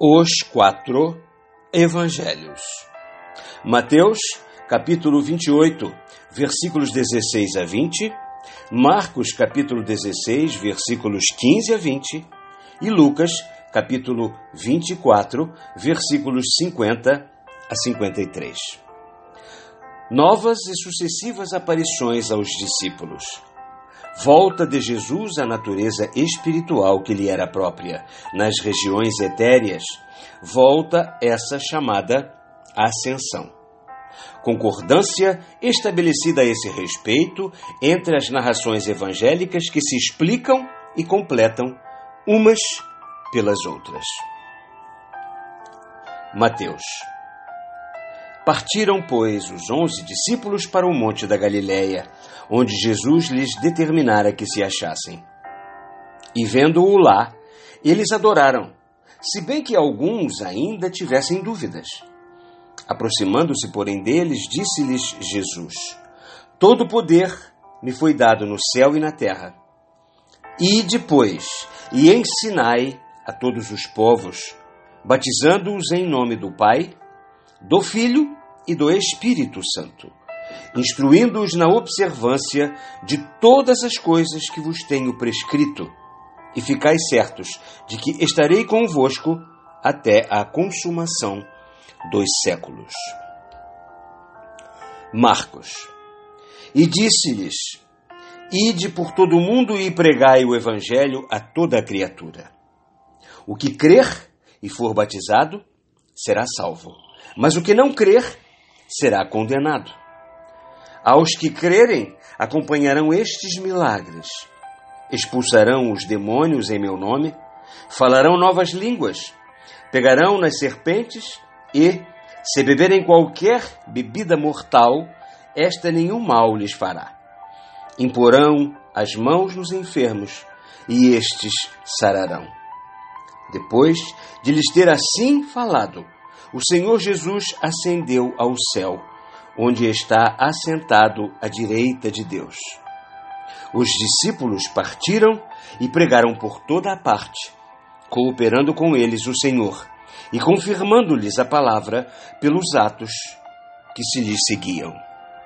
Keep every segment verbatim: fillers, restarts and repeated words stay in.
Os quatro Evangelhos. Mateus, capítulo vinte e oito, versículos dezesseis a vinte, Marcos, capítulo dezesseis, versículos quinze a vinte, e Lucas, capítulo vinte e quatro, versículos cinquenta a cinquenta e três. Novas e sucessivas aparições aos discípulos. Volta de Jesus à natureza espiritual que lhe era própria, nas regiões etéreas, volta essa chamada ascensão. Concordância estabelecida a esse respeito entre as narrações evangélicas que se explicam e completam umas pelas outras. Mateus. Partiram, pois, os onze discípulos para o monte da Galileia, onde Jesus lhes determinara que se achassem. E vendo-o lá, eles adoraram, se bem que alguns ainda tivessem dúvidas. Aproximando-se, porém, deles, disse-lhes Jesus: Todo poder me foi dado no céu e na terra. Ide, pois, e ensinai a todos os povos, batizando-os em nome do Pai, do Filho e do Espírito Santo, instruindo-os na observância de todas as coisas que vos tenho prescrito, e ficai certos de que estarei convosco até a consumação dos séculos. Marcos. E disse-lhes: Ide por todo o mundo e pregai o Evangelho a toda a criatura. O que crer e for batizado será salvo, mas o que não crer será condenado. Aos que crerem acompanharão estes milagres: expulsarão os demônios em meu nome, falarão novas línguas, pegarão nas serpentes e, se beberem qualquer bebida mortal, esta nenhum mal lhes fará. Imporão as mãos nos enfermos e estes sararão. Depois de lhes ter assim falado, o Senhor Jesus ascendeu ao céu, onde está assentado à direita de Deus. Os discípulos partiram e pregaram por toda a parte, cooperando com eles o Senhor e confirmando-lhes a palavra pelos atos que se lhes seguiam.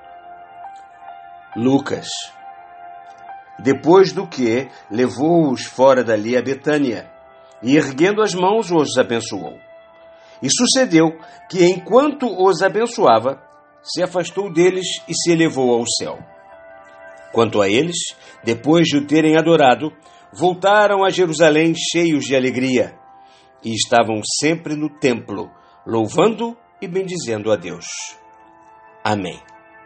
Lucas. Depois do que, levou-os fora dali a Betânia, e erguendo as mãos os abençoou. E sucedeu que, enquanto os abençoava, se afastou deles e se elevou ao céu. Quanto a eles, depois de o terem adorado, voltaram a Jerusalém cheios de alegria, e estavam sempre no templo, louvando e bendizendo a Deus. Amém.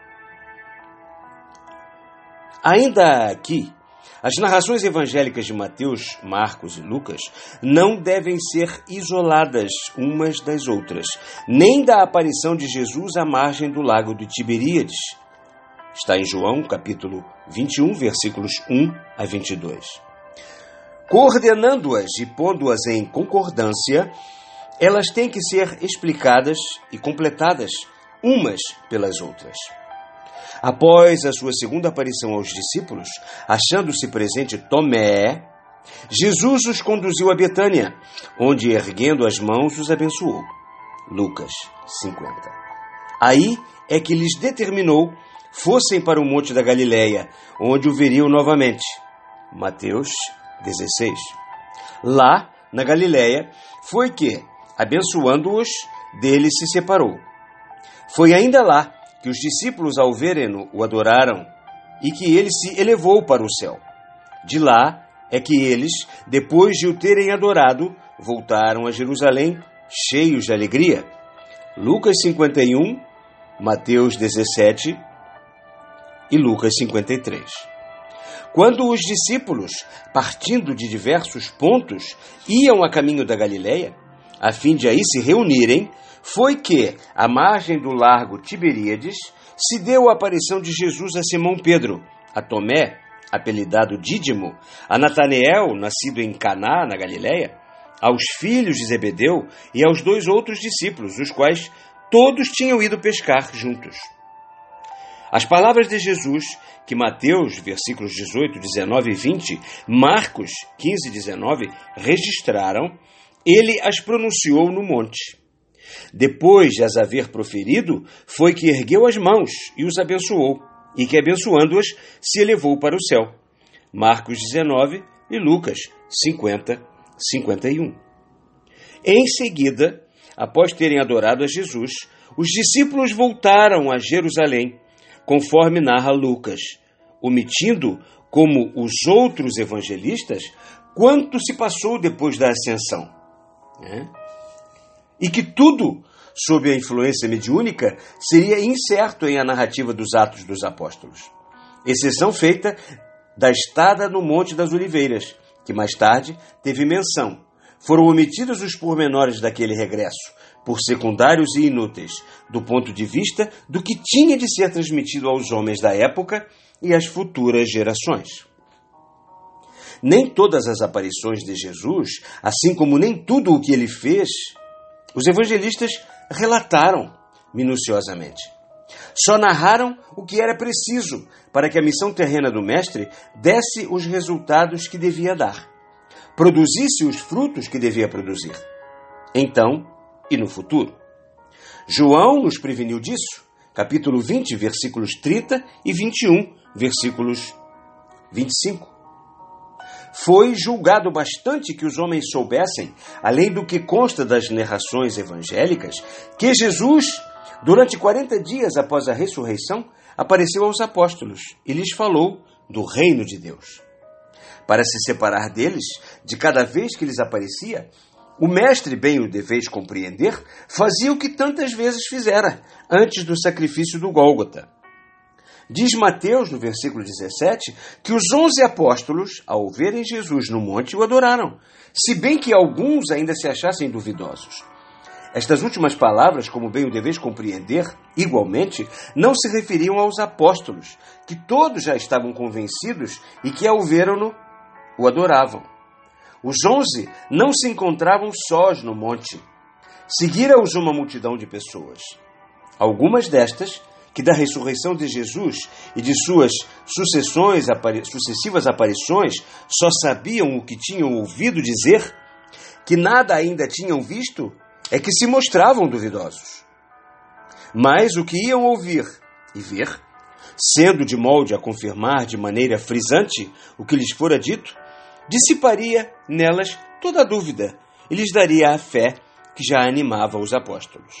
Ainda aqui, as narrações evangélicas de Mateus, Marcos e Lucas não devem ser isoladas umas das outras, nem da aparição de Jesus à margem do lago de Tiberíades. Está em João, capítulo vinte e um, versículos um a vinte e dois. Coordenando-as e pondo-as em concordância, elas têm que ser explicadas e completadas umas pelas outras. Após a sua segunda aparição aos discípulos, achando-se presente Tomé, Jesus os conduziu a Betânia, onde, erguendo as mãos, os abençoou. Lucas cinquenta. Aí é que lhes determinou fossem para o monte da Galileia, onde o veriam novamente. Mateus dezesseis. Lá, na Galileia, foi que, abençoando-os, dele se separou. Foi ainda lá que os discípulos, ao verem-no, o adoraram, e que ele se elevou para o céu. De lá é que eles, depois de o terem adorado, voltaram a Jerusalém, cheios de alegria. Lucas cinquenta e um, Mateus dezessete e Lucas cinquenta e três. Quando os discípulos, partindo de diversos pontos, iam a caminho da Galileia, a fim de aí se reunirem, foi que, à margem do largo Tiberíades, se deu a aparição de Jesus a Simão Pedro, a Tomé, apelidado Dídimo, a Natanael, nascido em Caná, na Galileia, aos filhos de Zebedeu e aos dois outros discípulos, os quais todos tinham ido pescar juntos. As palavras de Jesus, que Mateus, versículos dezoito, dezenove e vinte, Marcos quinze, dezenove, registraram, ele as pronunciou no monte. Depois de as haver proferido, foi que ergueu as mãos e os abençoou, e que, abençoando-as, se elevou para o céu. Marcos dezenove e Lucas cinquenta, cinquenta e um. Em seguida, após terem adorado a Jesus, os discípulos voltaram a Jerusalém, conforme narra Lucas, omitindo, como os outros evangelistas, quanto se passou depois da ascensão. Né? E que tudo, sob a influência mediúnica, seria incerto em a narrativa dos Atos dos Apóstolos. Exceção feita da estada no Monte das Oliveiras, que mais tarde teve menção. Foram omitidos os pormenores daquele regresso, por secundários e inúteis, do ponto de vista do que tinha de ser transmitido aos homens da época e às futuras gerações. Nem todas as aparições de Jesus, assim como nem tudo o que ele fez, os evangelistas relataram minuciosamente. Só narraram o que era preciso para que a missão terrena do Mestre desse os resultados que devia dar, produzisse os frutos que devia produzir, então e no futuro. João nos preveniu disso, capítulo vinte, versículos trinta e vinte e um, versículos vinte e cinco. Foi julgado bastante que os homens soubessem, além do que consta das narrações evangélicas, que Jesus, durante quarenta dias após a ressurreição, apareceu aos apóstolos e lhes falou do reino de Deus. Para se separar deles, de cada vez que lhes aparecia, o mestre, bem o deveis compreender, fazia o que tantas vezes fizera, antes do sacrifício do Gólgota. Diz Mateus, no versículo dezessete, que os onze apóstolos, ao verem Jesus no monte, o adoraram, se bem que alguns ainda se achassem duvidosos. Estas últimas palavras, como bem o deveis compreender, igualmente, não se referiam aos apóstolos, que todos já estavam convencidos e que, ao ver-no, o adoravam. Os onze não se encontravam sós no monte. Seguira-os uma multidão de pessoas. Algumas destas, que da ressurreição de Jesus e de suas sucessões, apari- sucessivas aparições só sabiam o que tinham ouvido dizer, que nada ainda tinham visto, é que se mostravam duvidosos. Mas o que iam ouvir e ver, sendo de molde a confirmar de maneira frisante o que lhes fora dito, dissiparia nelas toda a dúvida e lhes daria a fé que já animava os apóstolos.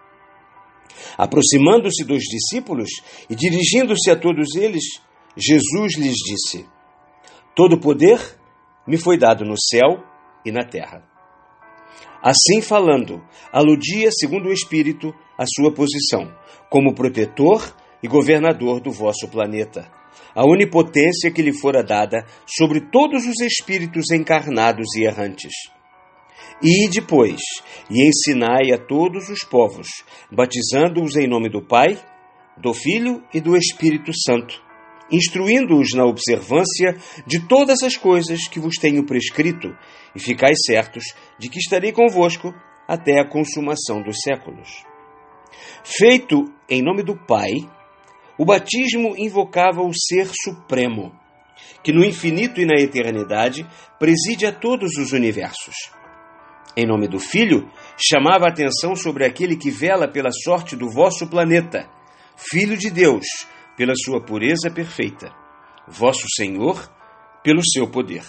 Aproximando-se dos discípulos e dirigindo-se a todos eles, Jesus lhes disse: todo poder me foi dado no céu e na terra. Assim falando, aludia, segundo o Espírito, a sua posição como protetor e governador do vosso planeta, a onipotência que lhe fora dada sobre todos os espíritos encarnados e errantes. E depois, e ensinai a todos os povos, batizando-os em nome do Pai, do Filho e do Espírito Santo, instruindo-os na observância de todas as coisas que vos tenho prescrito, e ficai certos de que estarei convosco até a consumação dos séculos. Feito em nome do Pai, o batismo invocava o Ser Supremo, que no infinito e na eternidade preside a todos os universos. Em nome do Filho, chamava a atenção sobre aquele que vela pela sorte do vosso planeta, Filho de Deus, pela sua pureza perfeita, vosso Senhor, pelo seu poder.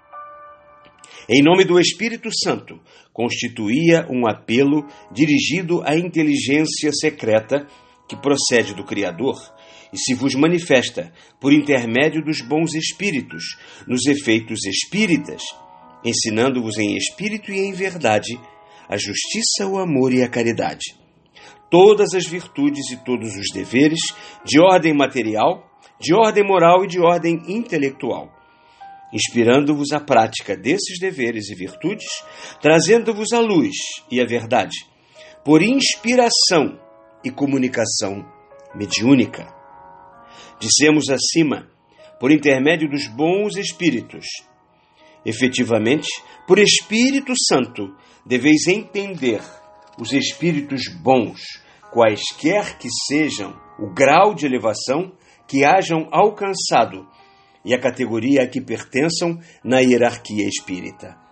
Em nome do Espírito Santo, constituía um apelo dirigido à inteligência secreta que procede do Criador e se vos manifesta por intermédio dos bons espíritos, nos efeitos espíritas, ensinando-vos em espírito e em verdade a justiça, o amor e a caridade, todas as virtudes e todos os deveres de ordem material, de ordem moral e de ordem intelectual, inspirando-vos a prática desses deveres e virtudes, trazendo-vos a luz e a verdade, por inspiração e comunicação mediúnica. Dissemos acima, por intermédio dos bons espíritos. Efetivamente, por Espírito Santo, deveis entender os espíritos bons, quaisquer que sejam o grau de elevação que hajam alcançado e a categoria a que pertençam na hierarquia espírita.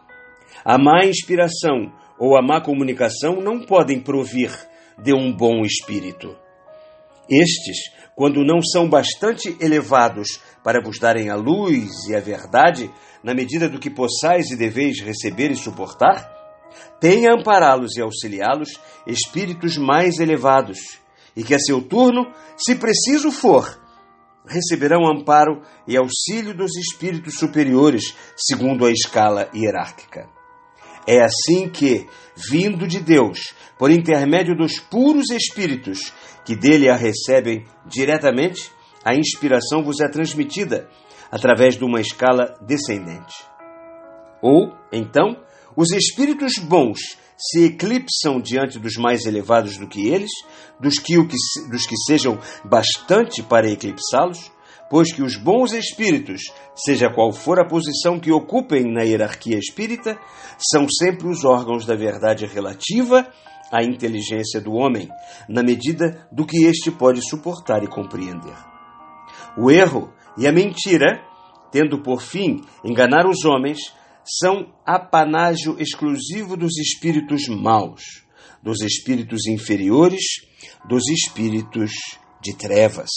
A má inspiração ou a má comunicação não podem provir de um bom espírito. Estes, quando não são bastante elevados para vos darem a luz e a verdade, na medida do que possais e deveis receber e suportar, têm a ampará-los e auxiliá-los espíritos mais elevados, e que a seu turno, se preciso for, receberão amparo e auxílio dos espíritos superiores, segundo a escala hierárquica. É assim que, vindo de Deus, por intermédio dos puros espíritos, que dele a recebem diretamente, a inspiração vos é transmitida através de uma escala descendente. Ou, então, os espíritos bons se eclipsam diante dos mais elevados do que eles, dos que, o que, dos que sejam bastante para eclipsá-los, pois que os bons espíritos, seja qual for a posição que ocupem na hierarquia espírita, são sempre os órgãos da verdade relativa à inteligência do homem, na medida do que este pode suportar e compreender. O erro e a mentira, tendo por fim enganar os homens, são apanágio exclusivo dos espíritos maus, dos espíritos inferiores, dos espíritos de trevas.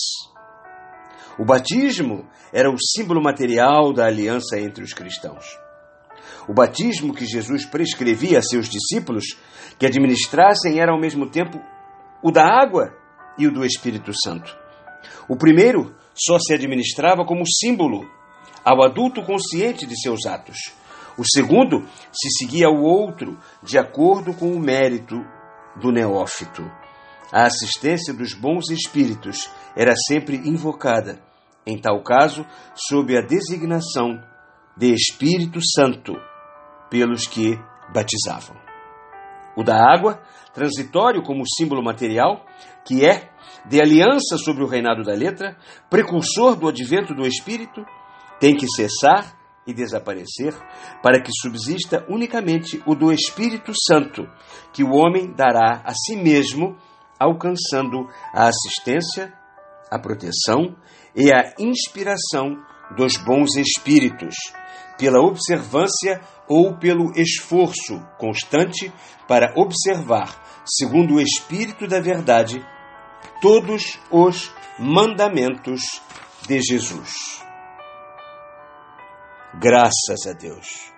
O batismo era o símbolo material da aliança entre os cristãos. O batismo que Jesus prescrevia a seus discípulos que administrassem era ao mesmo tempo o da água e o do Espírito Santo. O primeiro só se administrava como símbolo ao adulto consciente de seus atos. O segundo se seguia ao outro de acordo com o mérito do neófito. A assistência dos bons espíritos era sempre invocada, em tal caso, sob a designação de Espírito Santo, pelos que batizavam. O da água, transitório como símbolo material, que é de aliança sobre o reinado da letra, precursor do advento do Espírito, tem que cessar e desaparecer, para que subsista unicamente o do Espírito Santo, que o homem dará a si mesmo, alcançando a assistência, a proteção e a inspiração dos bons espíritos, pela observância ou pelo esforço constante para observar, segundo o Espírito da verdade, todos os mandamentos de Jesus. Graças a Deus.